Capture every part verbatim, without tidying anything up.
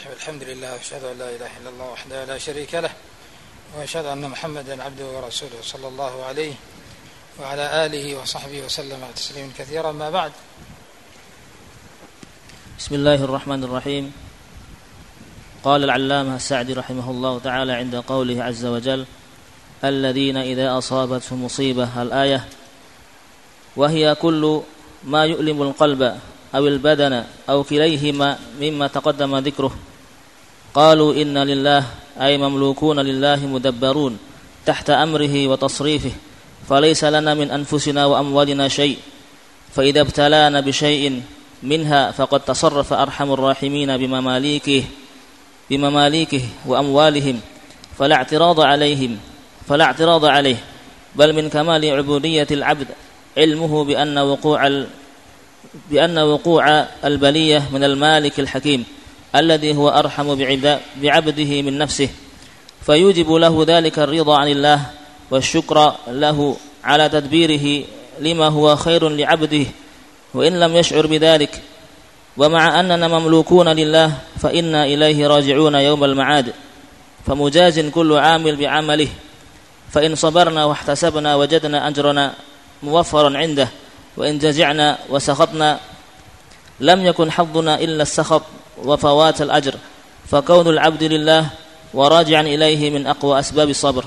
الحمد لله واشهد ان لا اله الا الله وحده لا شريك له واشهد ان محمدا عبده ورسوله صلى الله عليه وعلى اله وصحبه وسلم تسليما كثيرا. ما بعد. بسم الله الرحمن الرحيم. قال العلامة السعدي رحمه الله تعالى عند قوله عز وجل: الذين إذا أصابتهم مصيبة، الآية، وهي كل ما يؤلم القلب أو البدن أو كليهما مما تقدم ذكره. قالوا إن لله، أي مملوكون لله مدبرون تحت أمره وتصريفه، فليس لنا من أنفسنا وأموالنا شيء، فإذا ابتلانا بشيء منها فقد تصرف أرحم الراحمين بمماليكه بمماليكه وأموالهم، فلا اعتراض عليهم فلا اعتراض عليه، بل من كمال عبودية العبد علمه بأن وقوع بأن وقوع البلية من المالك الحكيم الذي هو أرحم بعبده من نفسه، فيوجب له ذلك الرضا عن الله والشكر له على تدبيره لما هو خير لعبده وإن لم يشعر بذلك. ومع أننا مملوكون لله فإنا إليه راجعون يوم المعاد، فمجاز كل عامل بعمله، فإن صبرنا واحتسبنا وجدنا أجرنا موفرا عنده، وإن جزعنا وسخطنا لم يكن حظنا إلا السخط وفوات الأجر، فكون العبد لله وراجعا إليه من أقوى أسباب الصبر.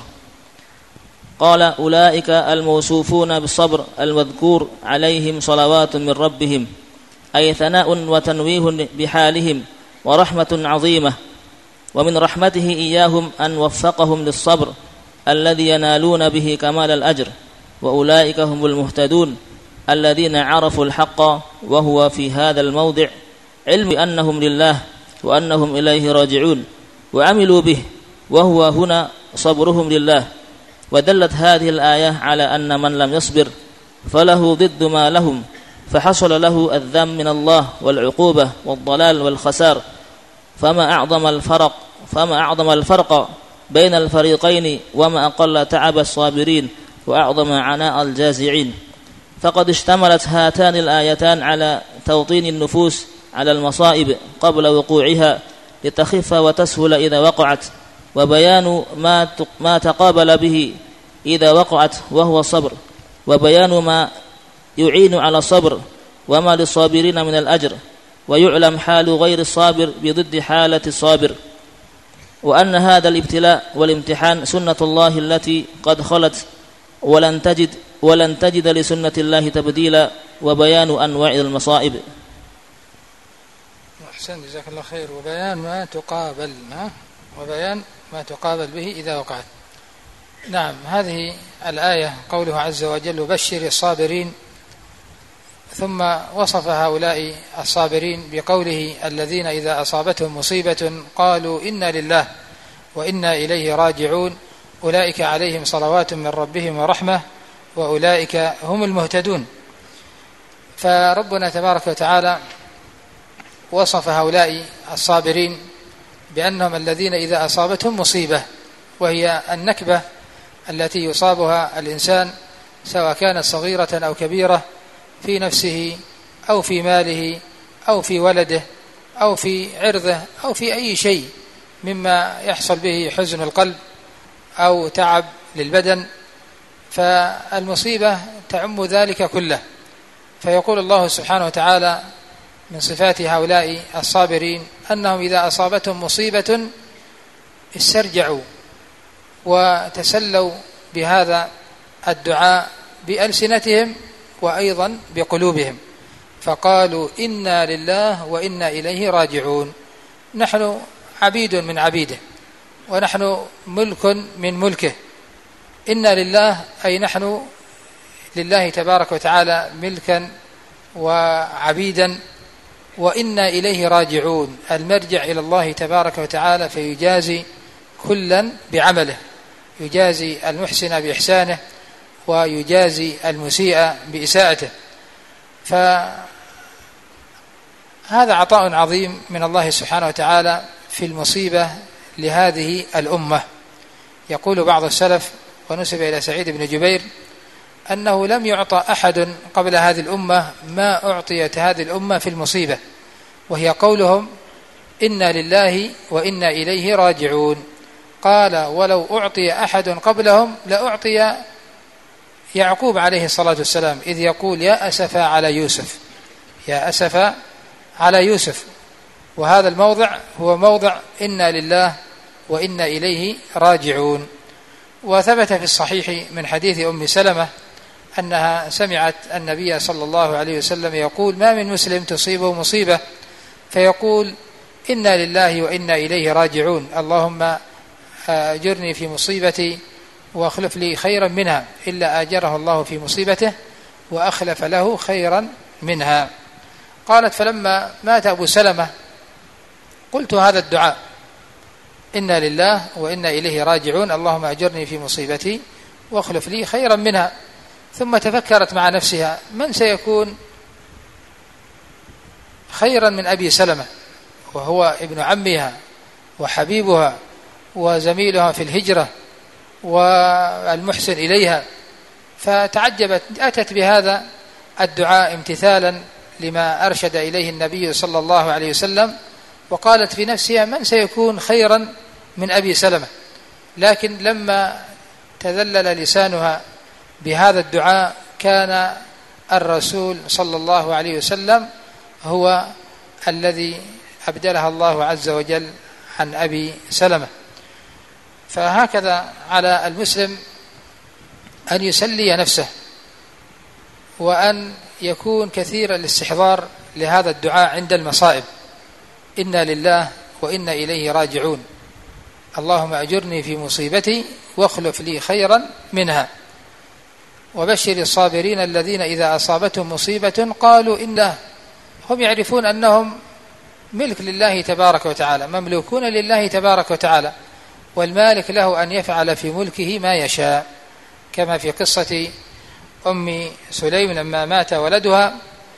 قال: أولئك الموصوفون بالصبر المذكور عليهم صلوات من ربهم، أي ثناء وتنويه بحالهم ورحمة عظيمة، ومن رحمته إياهم أن وفقهم للصبر الذي ينالون به كمال الأجر. وأولئك هم المهتدون الذين عرفوا الحق، وهو في هذا الموضع علم أنهم لله وأنهم إليه راجعون، وعملوا به، وهو هنا صبرهم لله. ودلت هذه الآية على أن من لم يصبر فله ضد ما لهم، فحصل له الذم من الله والعقوبة والضلال والخسار. فما أعظم الفرق فما أعظم الفرق بين الفريقين، وما أقل تعب الصابرين وأعظم عناء الجازعين. فقد اشتملت هاتان الآيتان على توطين النفوس على المصائب قبل وقوعها لتخف وتسهل إذا وقعت، وبيان ما ما تقابل به إذا وقعت وهو الصبر، وبيان ما يعين على الصبر وما للصابرين من الأجر، ويعلم حال غير الصابر بضد حالة الصابر، وأن هذا الابتلاء والامتحان سنة الله التي قد خلت، ولن تجد ولن تجد لسنة الله تبديلا، وبيان أنواع المصائب. أحسن، جزاك الله خير. وبيان ما تقابل ما وبيان ما تقابل به إذا وقعت. نعم، هذه الآية قوله عز وجل: بشر الصابرين، ثم وصف هؤلاء الصابرين بقوله: الذين إذا أصابتهم مصيبة قالوا إنا لله وإنا إليه راجعون، أولئك عليهم صلوات من ربهم ورحمة وأولئك هم المهتدون. فربنا تبارك وتعالى وصف هؤلاء الصابرين بأنهم الذين إذا أصابتهم مصيبة، وهي النكبة التي يصابها الإنسان سواء كانت صغيرة أو كبيرة، في نفسه أو في ماله أو في ولده أو في عرضه أو في أي شيء مما يحصل به حزن القلب أو تعب للبدن، فالمصيبة تعم ذلك كله. فيقول الله سبحانه وتعالى من صفات هؤلاء الصابرين أنهم إذا أصابتهم مصيبة استرجعوا وتسلوا بهذا الدعاء بألسنتهم وأيضا بقلوبهم، فقالوا إنا لله وإنا إليه راجعون. نحن عبيد من عبيده، ونحن ملك من ملكه. إنا لله أي نحن لله تبارك وتعالى ملكا وعبيدا، وإنا إليه راجعون، المرجع إلى الله تبارك وتعالى، فيجازي كلا بعمله، يجازي المحسن بإحسانه ويجازي المسيء بإساءته. فهذا عطاء عظيم من الله سبحانه وتعالى في المصيبة لهذه الأمة. يقول بعض السلف ونسب إلى سعيد بن جبير أنه لم يعطى أحد قبل هذه الأمة ما أعطيت هذه الأمة في المصيبة، وهي قولهم إنا لله وإنا إليه راجعون. قال ولو أعطي أحد قبلهم لأعطي يعقوب عليه الصلاة والسلام، إذ يقول يا أسفا على يوسف، يا أسفا على يوسف. وهذا الموضع هو موضع إنا لله وإنا إليه راجعون. وثبت في الصحيح من حديث أم سلمة أنها سمعت النبي صلى الله عليه وسلم يقول ما من مسلم تصيبه مصيبة فيقول إنا لله وإنا إليه راجعون، اللهم أجرني في مصيبتي وأخلف لي خيرا منها، إلا أجره الله في مصيبته وأخلف له خيرا منها. قالت فلما مات أبو سلمة قلت هذا الدعاء إنا لله وإنا إليه راجعون، اللهم أجرني في مصيبتي واخلف لي خيرا منها. ثم تفكرت مع نفسها من سيكون خيرا من أبي سلمة وهو ابن عمها وحبيبها وزميلها في الهجرة والمحسن إليها، فتعجبت، أتت بهذا الدعاء امتثالا لما أرشد إليه النبي صلى الله عليه وسلم، وقالت في نفسها من سيكون خيرا من أبي سلمة. لكن لما تذلل لسانها بهذا الدعاء كان الرسول صلى الله عليه وسلم هو الذي أبدلها الله عز وجل عن أبي سلمة. فهكذا على المسلم أن يسلي نفسه وأن يكون كثير الاستحضار لهذا الدعاء عند المصائب، إنا لله وإنا إليه راجعون، اللهم أجرني في مصيبتي واخلف لي خيرا منها. وبشر الصابرين الذين إذا أصابتهم مصيبة قالوا إنه، هم يعرفون أنهم ملك لله تبارك وتعالى، مملوكون لله تبارك وتعالى، والمالك له أن يفعل في ملكه ما يشاء، كما في قصة أم سليم لما مات ولدها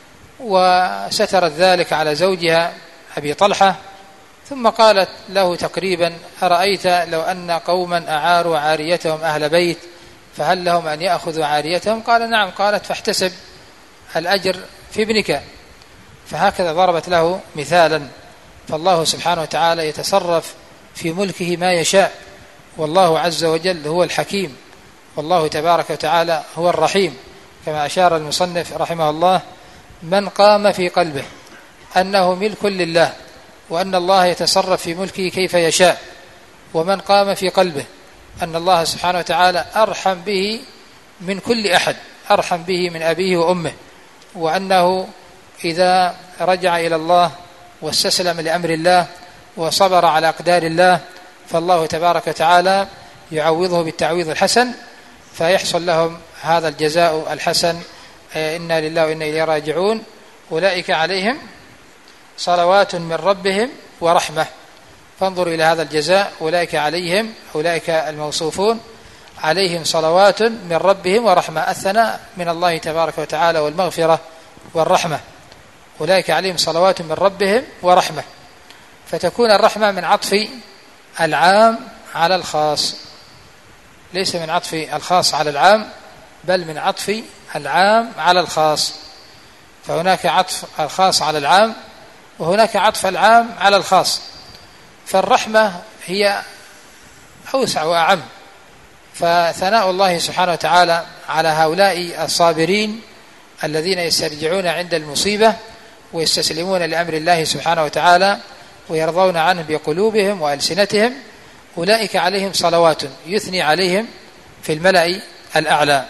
وسترت ذلك على زوجها أبي طلحة، ثم قالت له تقريبا أرأيت لو أن قوما أعاروا عاريتهم أهل بيت فهل لهم أن يأخذوا عاريتهم؟ قال نعم. قالت فاحتسب الأجر في ابنك. فهكذا ضربت له مثالا. فالله سبحانه وتعالى يتصرف في ملكه ما يشاء، والله عز وجل هو الحكيم، والله تبارك وتعالى هو الرحيم، كما أشار المصنف رحمه الله من قام في قلبه أنه ملك لله وأن الله يتصرف في ملكه كيف يشاء، ومن قام في قلبه أن الله سبحانه وتعالى أرحم به من كل أحد، أرحم به من أبيه وأمه، وأنه إذا رجع إلى الله واستسلم لأمر الله وصبر على أقدار الله فالله تبارك وتعالى يعوضه بالتعويض الحسن، فيحصل لهم هذا الجزاء الحسن، إنا لله وإنا إليه راجعون، أولئك عليهم صلوات من ربهم ورحمة. فانظر إلى هذا الجزاء، أولئك عليهم، أولئك الموصوفون عليهم صلوات من ربهم ورحمة، الثناء من الله تبارك وتعالى والمغفرة والرحمة، أولئك عليهم صلوات من ربهم ورحمة. فتكون الرحمة من عطف العام على الخاص، ليس من عطف الخاص على العام، بل من عطف العام على الخاص. فهناك عطف الخاص على العام وهناك عطف العام على الخاص، فالرحمة هي أوسع وأعم. فثناء الله سبحانه وتعالى على هؤلاء الصابرين الذين يسترجعون عند المصيبة ويستسلمون لأمر الله سبحانه وتعالى ويرضون عنه بقلوبهم وألسنتهم، أولئك عليهم صلوات، يثني عليهم في الملأ الأعلى.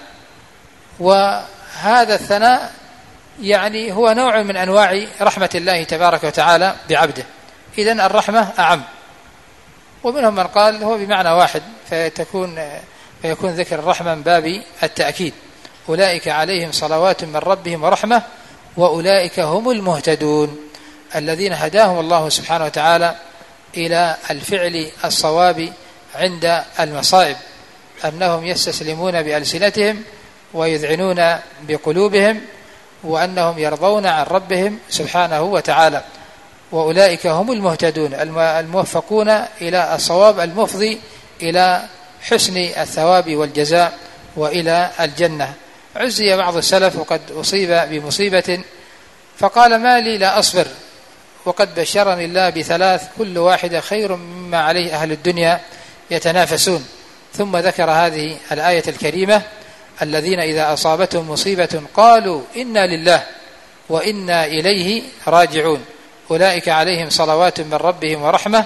وهذا الثناء يعني هو نوع من أنواع رحمة الله تبارك وتعالى بعبده. إذن الرحمة أعم، ومنهم من قال هو بمعنى واحد، فيكون فيكون ذكر الرحمة من باب التأكيد، أولئك عليهم صلوات من ربهم ورحمة وأولئك هم المهتدون، الذين هداهم الله سبحانه وتعالى إلى الفعل الصواب عند المصائب، أنهم يستسلمون بألسنتهم ويذعنون بقلوبهم، وأنهم يرضون عن ربهم سبحانه وتعالى، وأولئك هم المهتدون الموفقون إلى الصواب المفضي إلى حسن الثواب والجزاء وإلى الجنة. عزي بعض السلف وقد أصيب بمصيبة فقال ما لي لا أصبر وقد بشرني الله بثلاث كل واحدة خير مما عليه أهل الدنيا يتنافسون. ثم ذكر هذه الآية الكريمة: الذين إذا أصابتهم مصيبة قالوا إنا لله وإنا إليه راجعون أولئك عليهم صلوات من ربهم ورحمة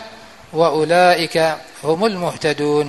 وأولئك هم المهتدون.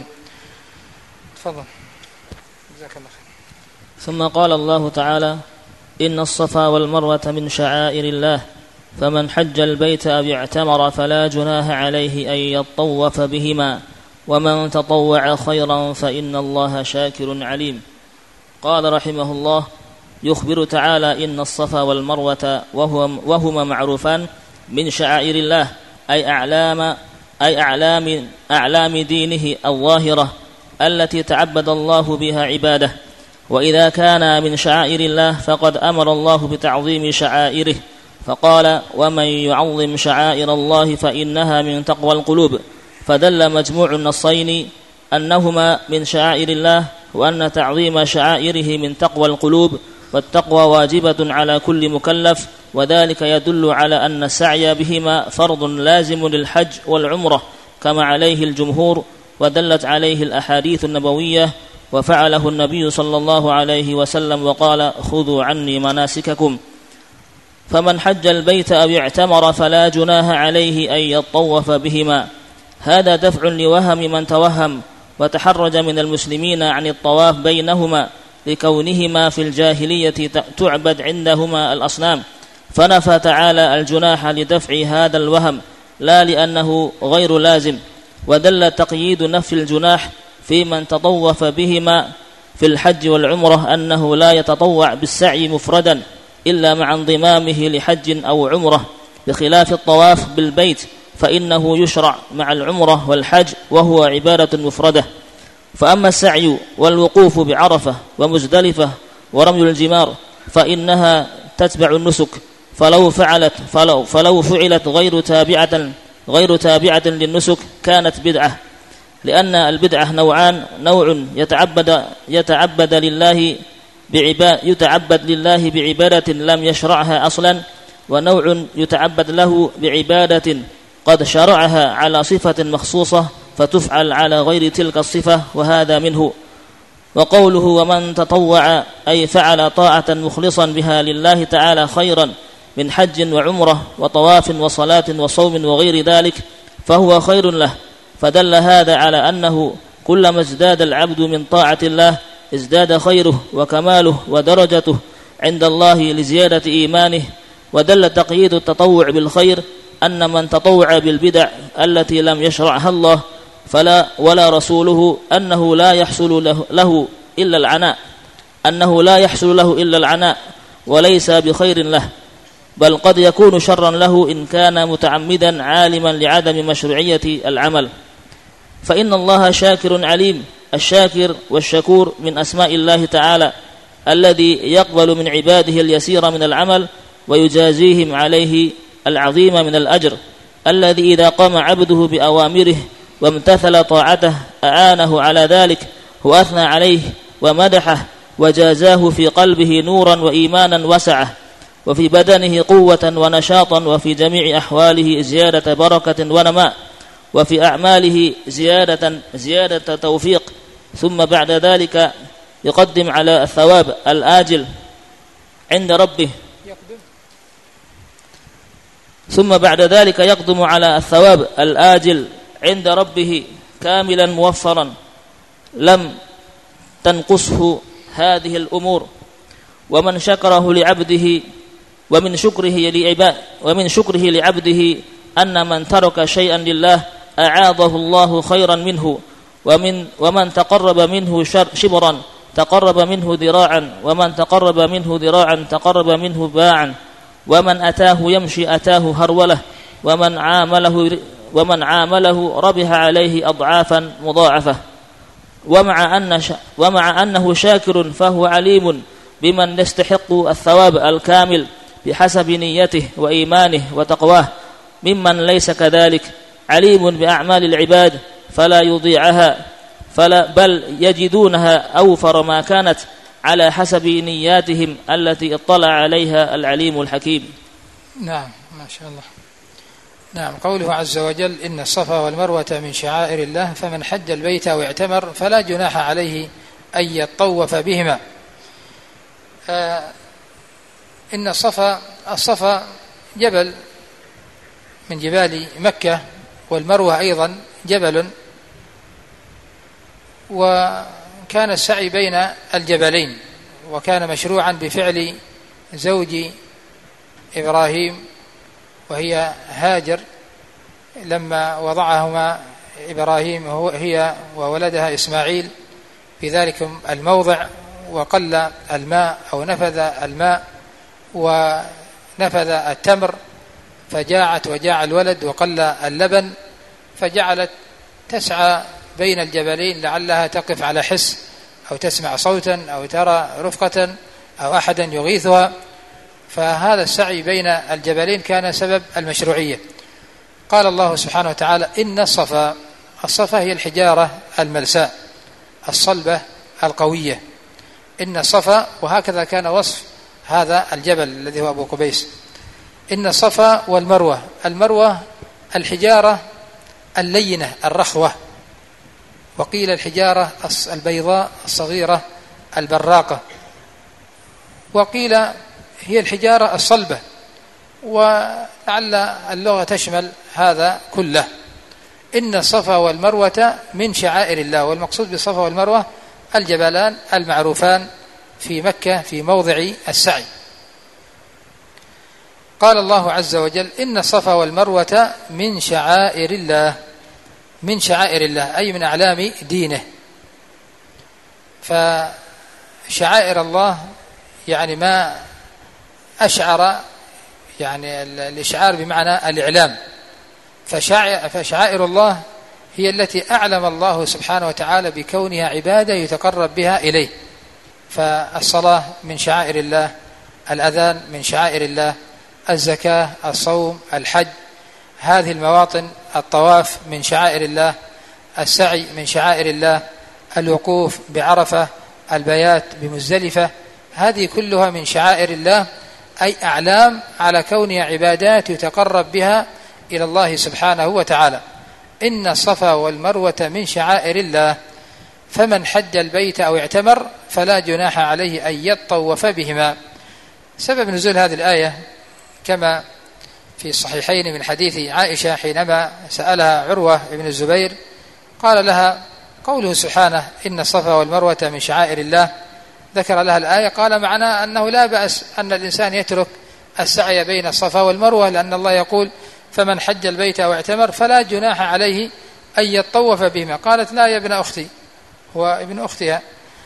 تفضل. جزاك الله خير. ثم قال الله تعالى: إن الصفا والمروة من شعائر الله فمن حج البيت أو اعتمر فلا جناح عليه أن يطوف بهما ومن تطوع خيرا فإن الله شاكر عليم. قال رحمه الله: يخبر تعالى إن الصفا والمروة وهما معروفان من شعائر الله أي أعلام أي أعلام أعلام دينه الظاهرة التي تعبد الله بها عباده. وإذا كان من شعائر الله فقد أمر الله بتعظيم شعائره فقال: ومن يعظم شعائر الله فإنها من تقوى القلوب. فدل مجموع النصين أنهما من شعائر الله وأن تعظيم شعائره من تقوى القلوب، والتقوى واجبة على كل مكلف، وذلك يدل على أن السعي بهما فرض لازم للحج والعمرة كما عليه الجمهور، ودلت عليه الأحاديث النبوية، وفعله النبي صلى الله عليه وسلم وقال: خذوا عني مناسككم. فمن حج البيت أو اعتمر فلا جناح عليه أن يطوف بهما. هذا دفع لوهم من توهم وتحرج من المسلمين عن الطواف بينهما لكونهما في الجاهلية تعبد عندهما الأصنام، فنفى تعالى الجناح لدفع هذا الوهم لا لأنه غير لازم. ودل تقييد نفي الجناح في من تطوف بهما في الحج والعمرة أنه لا يتطوع بالسعي مفردا إلا مع انضمامه لحج أو عمرة، بخلاف الطواف بالبيت فإنه يشرع مع العمرة والحج وهو عبادة مفردة. فأما السعي والوقوف بعرفة ومزدلفة ورمي الجمار فإنها تتبع النسك، فلو فعلت فلو, فلو فعلت غير تابعة غير تابعة للنسك كانت بدعة، لأن البدعة نوعان: نوع يتعبد يتعبد لله بعباد يتعبد لله بعبادة لم يشرعها أصلا، ونوع يتعبد له بعبادة قد شرعها على صفة مخصوصة فتفعل على غير تلك الصفة، وهذا منه. وقوله ومن تطوع أي فعل طاعة مخلصا بها لله تعالى خيرا من حج وعمرة وطواف وصلاة وصوم وغير ذلك فهو خير له. فدل هذا على أنه كلما ازداد العبد من طاعة الله ازداد خيره وكماله ودرجته عند الله لزيادة إيمانه. ودل تقييد التطوع بالخير أن من تطوع بالبدع التي لم يشرعها الله فلا ولا رسوله أنه لا يحصل له, له إلا العناء أنه لا يحصل له إلا العناء وليس بخير له، بل قد يكون شرا له إن كان متعمدا عالما لعدم مشروعية العمل. فإن الله شاكر عليم. الشاكر والشكور من أسماء الله تعالى الذي يقبل من عباده اليسير من العمل ويجازيهم عليه العظيم من الأجر، الذي إذا قام عبده بأوامره وامتثل طاعته أعانه على ذلك وأثنى عليه ومدحه وجازاه في قلبه نورا وإيمانا وسعة، وفي بدنه قوة ونشاطا، وفي جميع أحواله زيادة بركة ونماء، وفي أعماله زيادة, زيادة توفيق. ثم بعد ذلك يقدم على الثواب الآجل عند ربه ثم بعد ذلك يقدم على الثواب الآجل عند ربه كاملا موفرا لم تنقصه هذه الأمور. ومن شكره لعبده ومن شكره لعباد ومن شكره لعبده أن من ترك شيئا لله أعاضه الله خيرا منه، ومن ومن تقرب منه شبرا تقرب منه ذراعا، ومن تقرب منه ذراعا تقرب منه باعا، ومن أتاه يمشي أتاه هرولة، ومن عامله ومن عامله ربح عليه أضعافا مضاعفة. ومع أن ومع أنه شاكر فهو عليم بمن يستحق الثواب الكامل بحسب نيته وإيمانه وتقواه، ممن ليس كذلك عليم بأعمال العباد فلا يضيعها فلا بل يجدونها أوفر ما كانت على حسب نياتهم التي اطلع عليها العليم الحكيم. نعم، ما شاء الله. نعم. قوله عز وجل إن الصفا والمروة من شعائر الله فمن حج البيت أو اعتمر فلا جناح عليه أن يطوف بهما. آه إن الصفا الصفا جبل من جبال مكة، والمروة أيضا جبل، وكان السعي بين الجبلين، وكان مشروعا بفعل زوج إبراهيم وهي هاجر لما وضعهما إبراهيم هي وولدها إسماعيل في ذلك الموضع، وقل الماء أو نفذ الماء ونفذ التمر فجاعت وجاع الولد وقل اللبن، فجعلت تسعى بين الجبلين لعلها تقف على حس أو تسمع صوتا أو ترى رفقة أو أحدا يغيثها. فهذا السعي بين الجبلين كان سبب المشروعية. قال الله سبحانه وتعالى إن الصفا، الصفا هي الحجارة الملساء الصلبة القوية، إن الصفا، وهكذا كان وصف هذا الجبل الذي هو أبو قبيس. إن الصفا والمروة، المروة الحجارة اللينة الرخوة، وقيل الحجارة البيضاء الصغيرة البراقة، وقيل هي الحجارة الصلبة، ولعل اللغة تشمل هذا كله. إن الصفا والمروة من شعائر الله، والمقصود بالصفا والمروة الجبلان المعروفان في مكة في موضع السعي. قال الله عز وجل إن الصفا والمروة من شعائر الله، من شعائر الله أي من أعلام دينه. فشعائر الله يعني ما أشعر، يعني الإشعار بمعنى الإعلام، فشعائر الله هي التي أعلم الله سبحانه وتعالى بكونها عبادة يتقرب بها إليه. فالصلاة من شعائر الله، الأذان من شعائر الله، الزكاة، الصوم، الحج، هذه المواطن، الطواف من شعائر الله، السعي من شعائر الله، الوقوف بعرفة، البيات بمزدلفة، هذه كلها من شعائر الله، أي أعلام على كونها عبادات يتقرب بها إلى الله سبحانه وتعالى. إن الصفا والمروة من شعائر الله فمن حج البيت أو اعتمر فلا جناح عليه أن يطوف بهما. سبب نزول هذه الآية كما في الصحيحين من حديث عائشة حينما سألها عروة بن الزبير قال لها قوله سبحانه إن الصفا والمروة من شعائر الله، ذكر لها الآية، قال معناه أنه لا بأس أن الإنسان يترك السعي بين الصفا والمروة، لأن الله يقول فمن حج البيت أو اعتمر فلا جناح عليه أن يطوف بهما. قالت لا يا ابن أختي، هو ابن أختها،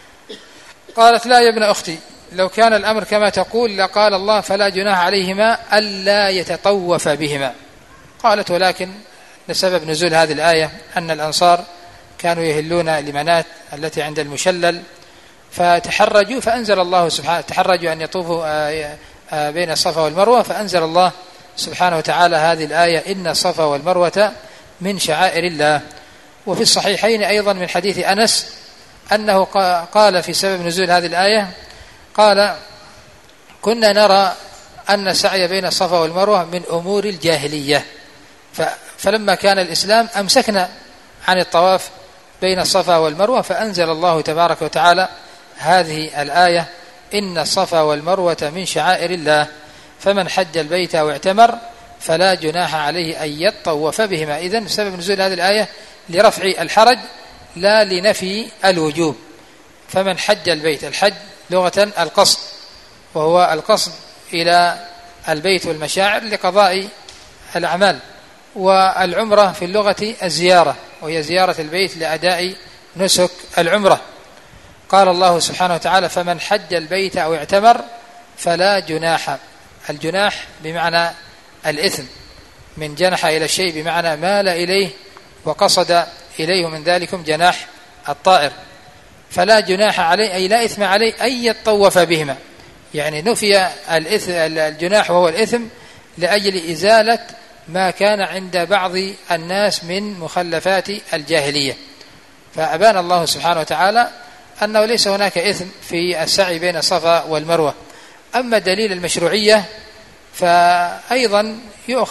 قالت لا يا ابن أختي، لو كان الأمر كما تقول لقال الله فلا جناح عليهما ألا يتطوف بهما. قالت ولكن لسبب نزول هذه الآية أن الأنصار كانوا يهلون لمنات التي عند المشلل فتحرجوا، فأنزل الله سبحانه تحرجوا أن يطوفوا بين الصفا والمروة، فأنزل الله سبحانه وتعالى هذه الآية إن الصفا والمروة من شعائر الله. وفي الصحيحين أيضا من حديث أنس أنه قال في سبب نزول هذه الآية قال كنا نرى أن السعي بين الصفا والمروة من أمور الجاهلية، فلما كان الإسلام أمسكنا عن الطواف بين الصفا والمروة، فأنزل الله تبارك وتعالى هذه الآية إن الصفا والمروة من شعائر الله فمن حج البيت أو اعتمر فلا جناح عليه أن يطوف بهما. إذن سبب نزول هذه الآية لرفع الحرج لا لنفي الوجوب. فمن حج البيت، الحج لغة القصد، وهو القصد إلى البيت والمشاعر لقضاء الأعمال، والعمرة في اللغة الزيارة، وهي زيارة البيت لأداء نسك العمرة. قال الله سبحانه وتعالى فمن حج البيت أو اعتمر فلا جناح، الجناح بمعنى الإثم، من جنح إلى الشيء بمعنى مال إليه وقصد إليه، من ذلكم جناح الطائر. فلا جناح عليه أي لا إثم عليه أن يطوف بهما، يعني نفي الجناح وهو الإثم لأجل إزالة ما كان عند بعض الناس من مخلفات الجاهلية. فأبان الله سبحانه وتعالى أنه ليس هناك إثم في السعي بين الصفا والمروة. أما دليل المشروعية فأيضا يؤخذ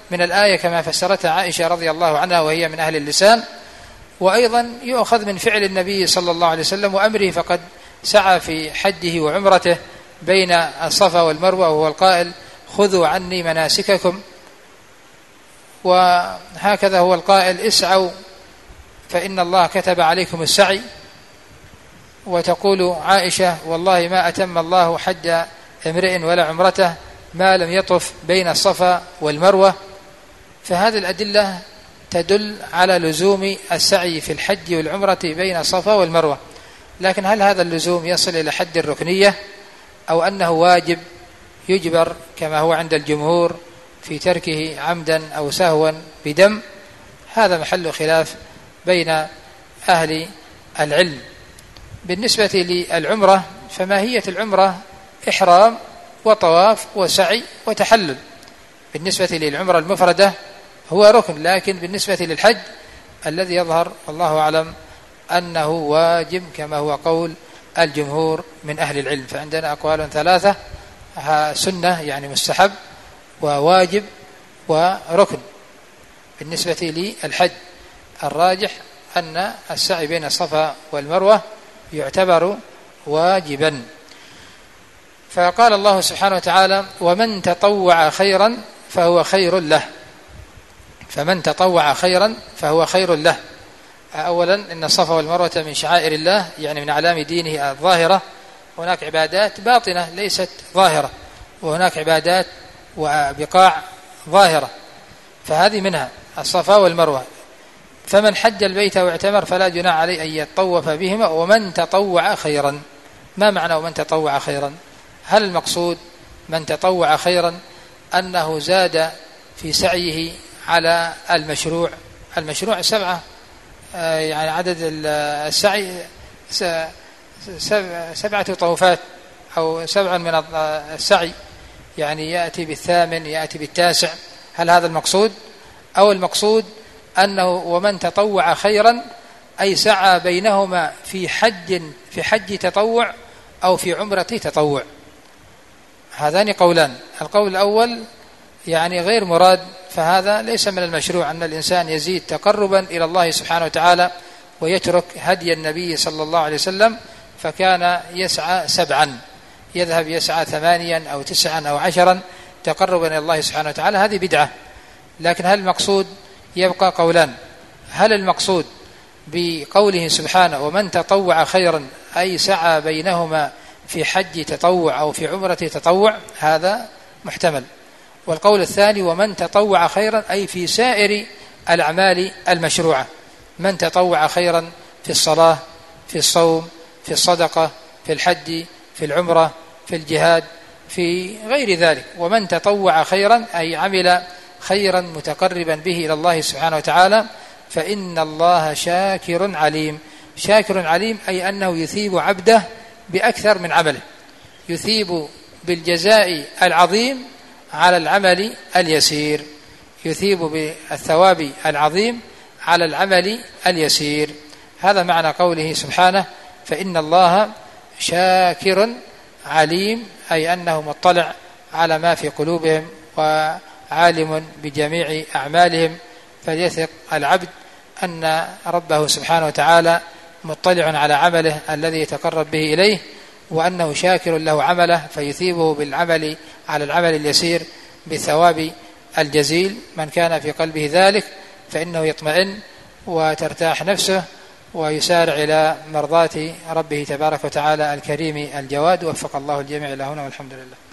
من الآية كما فسرتها عائشة رضي الله عنها وهي من أهل اللسان، وأيضا يؤخذ من فعل النبي صلى الله عليه وسلم وأمره، فقد سعى في حجه وعمرته بين الصفا والمروة وهو القائل خذوا عني مناسككم، وهكذا هو القائل اسعوا فإن الله كتب عليكم السعي. وتقول عائشة والله ما أتم الله حج امرئ ولا عمرته ما لم يطف بين الصفا والمروة. فهذه الأدلة تدل على لزوم السعي في الحج والعمرة بين الصفا والمروة، لكن هل هذا اللزوم يصل إلى حد الركنية أو أنه واجب يجبر كما هو عند الجمهور في تركه عمدا أو سهوا بدم؟ هذا محل خلاف بين أهل العلم. بالنسبة للعمرة فماهية العمرة إحرام وطواف وسعي وتحلل. بالنسبة للعمرة المفردة هو ركن، لكن بالنسبة للحج الذي يظهر والله أعلم أنه واجب كما هو قول الجمهور من أهل العلم. فعندنا أقوال ثلاثة: سنة يعني مستحب، وواجب، وركن. بالنسبة للحج الراجح أن السعي بين الصفا والمروة يعتبر واجبا. فقال الله سبحانه وتعالى ومن تطوع خيرا فهو خير له. فمن تطوع خيرا فهو خير له. أولا إن الصفا والمروة من شعائر الله، يعني من أعلام دينه الظاهرة. هناك عبادات باطنة ليست ظاهرة، وهناك عبادات وبقاع ظاهرة، فهذه منها الصفا والمروة. فمن حج البيت واعتمر فلا جناح عليه أن يطوف بهما ومن تطوع خيرا. ما معنى ومن تطوع خيرا؟ هل المقصود من تطوع خيرا أنه زاد في سعيه على المشروع؟ المشروع سبعة، يعني عدد السعي سبعة طوفات أو سبع من السعي، يعني يأتي بالثامن يأتي بالتاسع. هل هذا المقصود؟ أو المقصود أنه ومن تطوع خيرا أي سعى بينهما في حج في حج تطوع أو في عمرة تطوع؟ هذان قولان. القول الأول يعني غير مراد، فهذا ليس من المشروع أن الإنسان يزيد تقربا إلى الله سبحانه وتعالى ويترك هدي النبي صلى الله عليه وسلم، فكان يسعى سبعا، يذهب يسعى ثمانيا أو تسعا أو عشرا تقربا إلى الله سبحانه وتعالى، هذه بدعة. لكن هل المقصود؟ يبقى قولان: هل المقصود بقوله سبحانه ومن تطوع خيرا أي سعى بينهما في حج تطوع أو في عمرة تطوع؟ هذا محتمل. والقول الثاني ومن تطوع خيرا أي في سائر الأعمال المشروعة، من تطوع خيرا في الصلاة، في الصوم، في الصدقة، في الحج، في العمرة، في الجهاد، في غير ذلك. ومن تطوع خيرا أي عمل خيرا متقربا به إلى الله سبحانه وتعالى، فإن الله شاكر عليم. شاكر عليم أي أنه يثيب عبده بأكثر من عمله، يثيب بالجزاء العظيم على العمل اليسير، يثيب بالثواب العظيم على العمل اليسير. هذا معنى قوله سبحانه فإن الله شاكر عليم، أي أنه مطلع على ما في قلوبهم وعالم بجميع أعمالهم، فليثق العبد أن ربه سبحانه وتعالى مطلع على عمله الذي يتقرب به إليه، وأنه شاكر له عمله فيثيبه بالعمل على العمل اليسير بالثواب الجزيل. من كان في قلبه ذلك فإنه يطمئن وترتاح نفسه ويسارع إلى مرضاة ربه تبارك وتعالى الكريم الجواد. وفق الله الجميع إلى هنا والحمد لله.